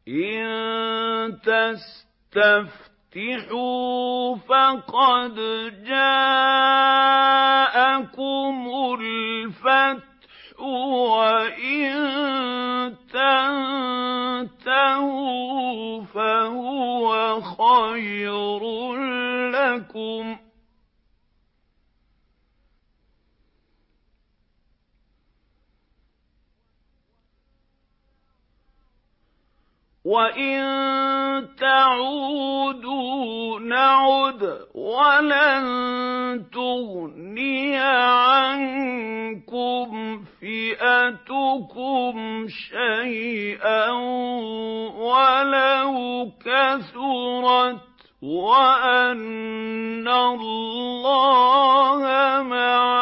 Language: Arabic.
إِن تَسْتَفْتِحُوا فَقَدْ جَاءَكُمُ الْفَتْحُ وَإِن تَنتَهُوا فَهُوَ خَيْرٌ لَّكُمْ ۖ وَإِن تَعُودُوا نَعُدْ وَلَن تُغْنِيَ عَنكُمْ فِئَتُكُمْ شَيْئًا وَلَوْ كَثُرَتْ وَأَنَّ اللَّهَ مَعَ